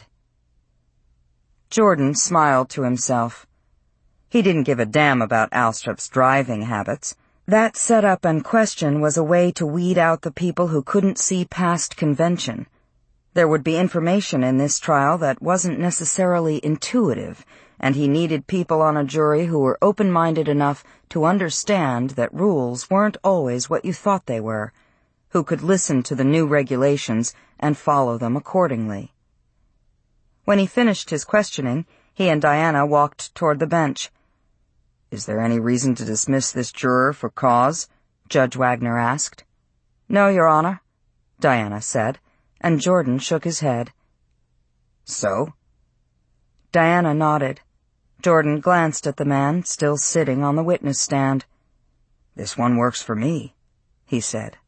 Jordan smiled to himself. He didn't give a damn about Alstrop's driving habits. That setup and question was a way to weed out the people who couldn't see past convention. There would be information in this trial that wasn't necessarily intuitive, and he needed people on a jury who were open-minded enough to understand that rules weren't always what you thought they were, who could listen to the new regulations and follow them accordingly. When he finished his questioning, he and Diana walked toward the bench. "Is there any reason to dismiss this juror for cause?" Judge Wagner asked. "No, Your Honor," Diana said, and Jordan shook his head. "So?" Diana nodded. Jordan glanced at the man still sitting on the witness stand. "This one works for me," he said.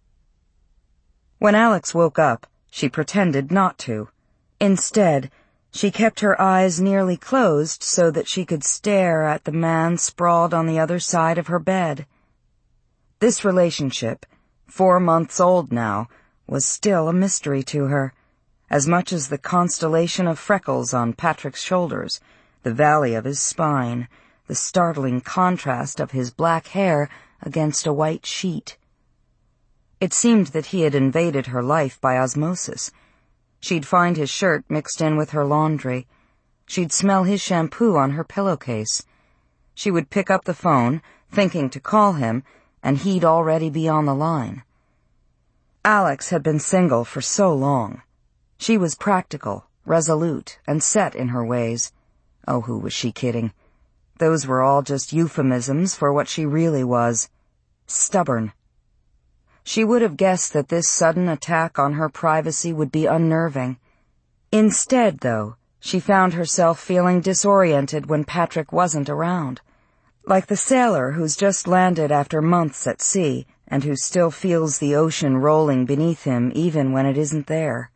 When Alex woke up, she pretended not to. Instead, She kept her eyes nearly closed so that she could stare at the man sprawled on the other side of her bed. This relationship, four months old now, was still a mystery to her, as much as the constellation of freckles on Patrick's shoulders, the valley of his spine, the startling contrast of his black hair against a white sheet. It seemed that he had invaded her life by osmosis. She'd find his shirt mixed in with her laundry. She'd smell his shampoo on her pillowcase. She would pick up the phone, thinking to call him, and he'd already be on the line. Alex had been single for so long. She was practical, resolute, and set in her ways. Oh, who was she kidding? Those were all just euphemisms for what she really was. Stubborn. She would have guessed that this sudden attack on her privacy would be unnerving. Instead, though, she found herself feeling disoriented when Patrick wasn't around, like the sailor who's just landed after months at sea and who still feels the ocean rolling beneath him even when it isn't there.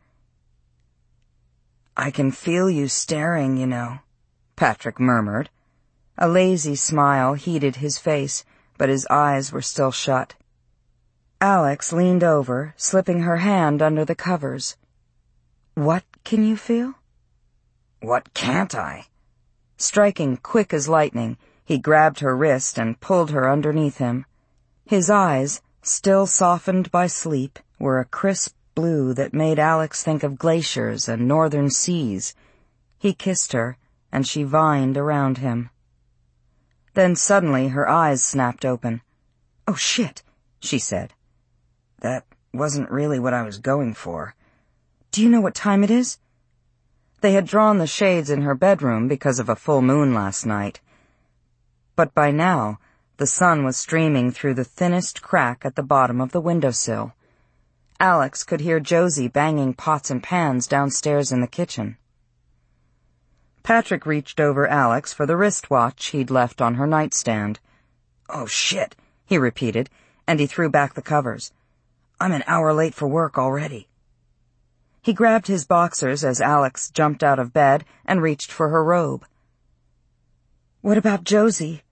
"I can feel you staring, you know," Patrick murmured. A lazy smile heated his face, but his eyes were still shut. Alex leaned over, slipping her hand under the covers. "What can you feel?" "What can't I?" Striking quick as lightning, he grabbed her wrist and pulled her underneath him. His eyes, still softened by sleep, were a crisp blue that made Alex think of glaciers and northern seas. He kissed her, and she whined around him. Then suddenly her eyes snapped open. "Oh, shit," she said. "That wasn't really what I was going for. Do you know what time it is?" They had drawn the shades in her bedroom because of a full moon last night. But by now, the sun was streaming through the thinnest crack at the bottom of the windowsill. Alex could hear Josie banging pots and pans downstairs in the kitchen. Patrick reached over Alex for the wristwatch he'd left on her nightstand. "Oh, shit," he repeated, and he threw back the covers. "I'm an hour late for work already." He grabbed his boxers as Alex jumped out of bed and reached for her robe. "What about Josie?"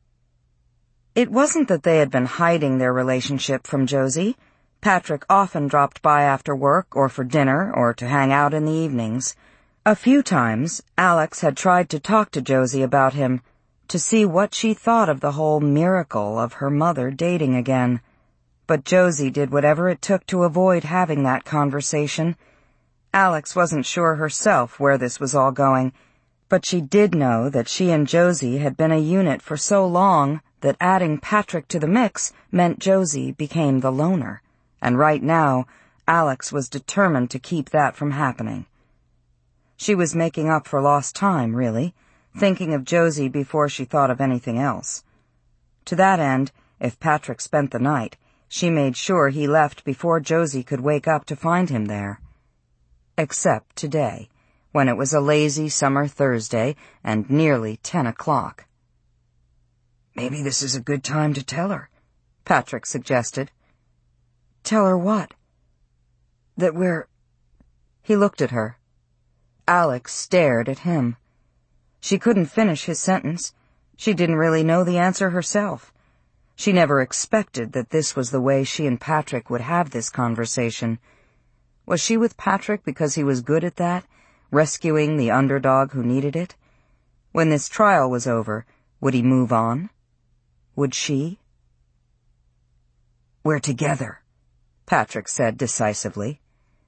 It wasn't that they had been hiding their relationship from Josie. Patrick often dropped by after work or for dinner or to hang out in the evenings. A few times, Alex had tried to talk to Josie about him, to see what she thought of the whole miracle of her mother dating again. But Josie did whatever it took to avoid having that conversation. Alex wasn't sure herself where this was all going, but she did know that she and Josie had been a unit for so long that adding Patrick to the mix meant Josie became the loner, and right now, Alex was determined to keep that from happening. She was making up for lost time, really, thinking of Josie before she thought of anything else. To that end, if Patrick spent the night, she made sure he left before Josie could wake up to find him there. Except today, when it was a lazy summer Thursday and nearly ten o'clock. "Maybe this is a good time to tell her," Patrick suggested. "Tell her what?" "That we're—" He looked at her. Alex stared at him. She couldn't finish his sentence. She didn't really know the answer herself. She never expected that this was the way she and Patrick would have this conversation. Was she with Patrick because he was good at that, rescuing the underdog who needed it? When this trial was over, would he move on? Would she? "We're together," Patrick said decisively.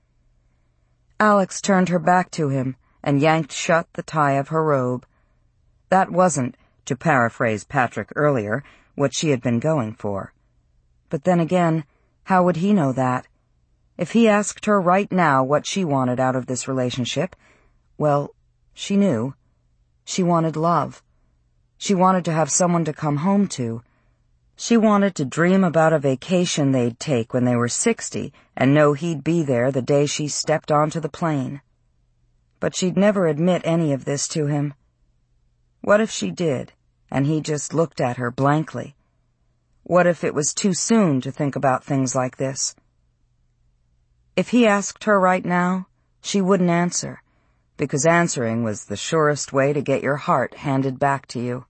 Alex turned her back to him and yanked shut the tie of her robe. That wasn't, to paraphrase Patrick earlier, what she had been going for. But then again, how would he know that? If he asked her right now what she wanted out of this relationship, well, she knew. She wanted love. She wanted to have someone to come home to. She wanted to dream about a vacation they'd take when they were sixty and know he'd be there the day she stepped onto the plane. But she'd never admit any of this to him. What if she did, and he just looked at her blankly? What if it was too soon to think about things like this? If he asked her right now, she wouldn't answer, because answering was the surest way to get your heart handed back to you.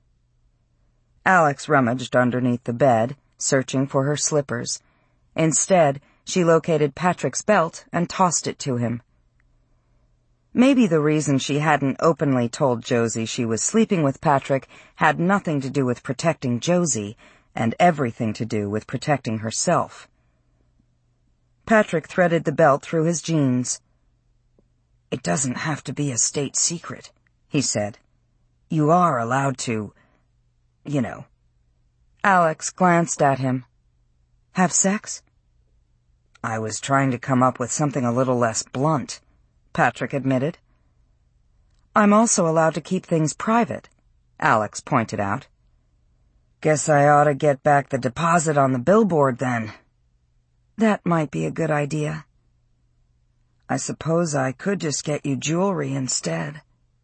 Alex rummaged underneath the bed, searching for her slippers. Instead, she located Patrick's belt and tossed it to him. Maybe the reason she hadn't openly told Josie she was sleeping with Patrick had nothing to do with protecting Josie, and everything to do with protecting herself. Patrick threaded the belt through his jeans. "It doesn't have to be a state secret," he said. "You are allowed to, you know." Alex glanced at him. "Have sex?" "I was trying to come up with something a little less blunt," Patrick admitted. "I'm also allowed to keep things private," Alex pointed out. "Guess I ought to get back the deposit on the billboard then." "That might be a good idea." "I suppose I could just get you jewelry instead."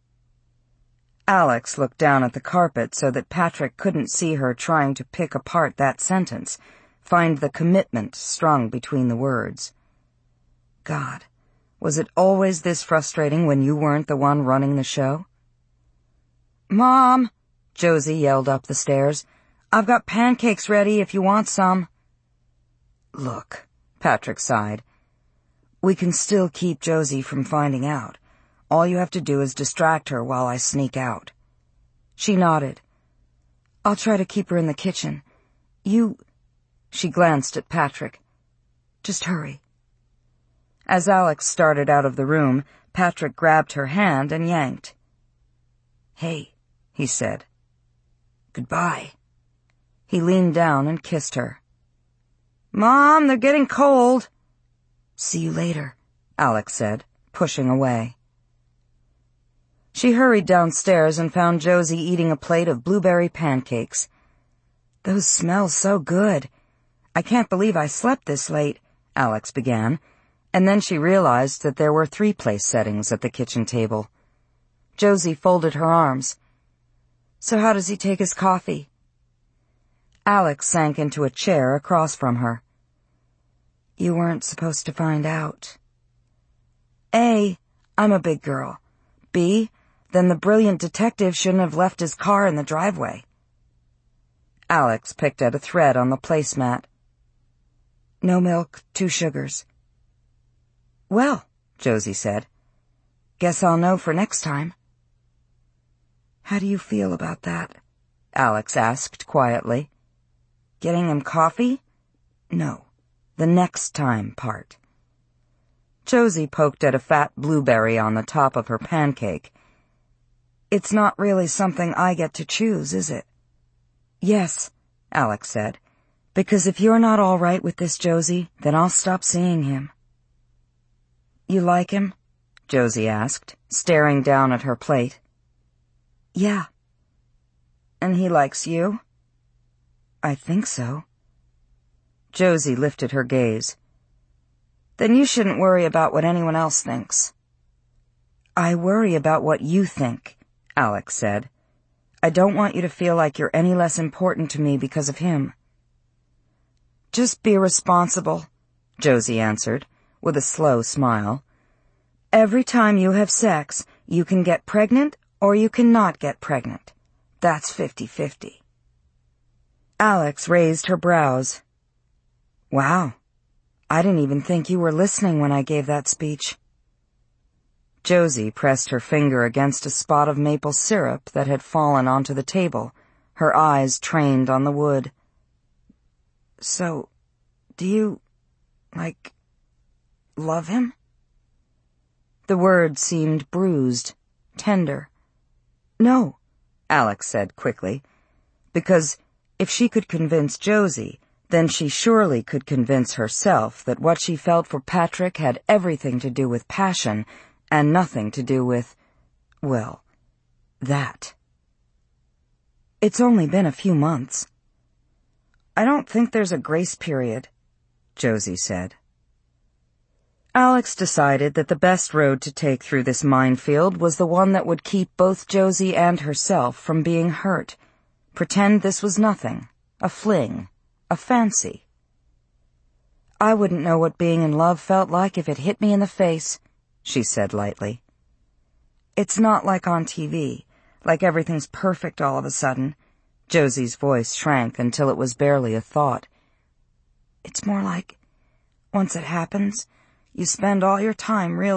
Alex looked down at the carpet so that Patrick couldn't see her trying to pick apart that sentence, find the commitment strung between the words. God, was it always this frustrating when you weren't the one running the show? "Mom," Josie yelled up the stairs, "I've got pancakes ready if you want some." "Look," Patrick sighed, "we can still keep Josie from finding out. All you have to do is distract her while I sneak out." She nodded. "I'll try to keep her in the kitchen. You—" She glanced at Patrick. "Just hurry." As Alex started out of the room, Patrick grabbed her hand and yanked. "Hey," he said. "Goodbye." He leaned down and kissed her. "Mom, they're getting cold." "See you later," Alex said, pushing away. She hurried downstairs and found Josie eating a plate of blueberry pancakes. "Those smell so good. I can't believe I slept this late," Alex began, and then she realized that there were three place settings at the kitchen table. Josie folded her arms. "So how does he take his coffee?" Alex sank into a chair across from her. "You weren't supposed to find out." A, I'm a big girl. B, then the brilliant detective shouldn't have left his car in the driveway. Alex picked at a thread on the placemat. "No milk, two sugars." "Well," Josie said, "guess I'll know for next time." "How do you feel about that?" Alex asked quietly. "Getting him coffee?" "No, the next time part." Josie poked at a fat blueberry on the top of her pancake. "It's not really something I get to choose, is it?" "Yes," Alex said, "because if you're not all right with this, Josie, then I'll stop seeing him." "You like him?" Josie asked, staring down at her plate. "Yeah." "And he likes you?" "I think so." Josie lifted her gaze. "Then you shouldn't worry about what anyone else thinks." "I worry about what you think," Alex said. "I don't want you to feel like you're any less important to me because of him." "Just be responsible," Josie answered, with a slow smile. "Every time you have sex, you can get pregnant or you cannot get pregnant. That's fifty-fifty. Alex raised her brows. "Wow, I didn't even think you were listening when I gave that speech." Josie pressed her finger against a spot of maple syrup that had fallen onto the table, her eyes trained on the wood. "So, do you, like, love him?" The word seemed bruised, tender. "No," Alex said quickly, because if she could convince Josie, then she surely could convince herself that what she felt for Patrick had everything to do with passion and nothing to do with, well, that. "It's only been a few months." "I don't think there's a grace period," Josie said. Alex decided that the best road to take through this minefield was the one that would keep both Josie and herself from being hurt. Pretend this was nothing, a fling, a fancy. "I wouldn't know what being in love felt like if it hit me in the face," she said lightly. It's not like on T V, like everything's perfect all of a sudden. Josie's voice shrank until it was barely a thought. It's more like, once it happens, you spend all your time realizing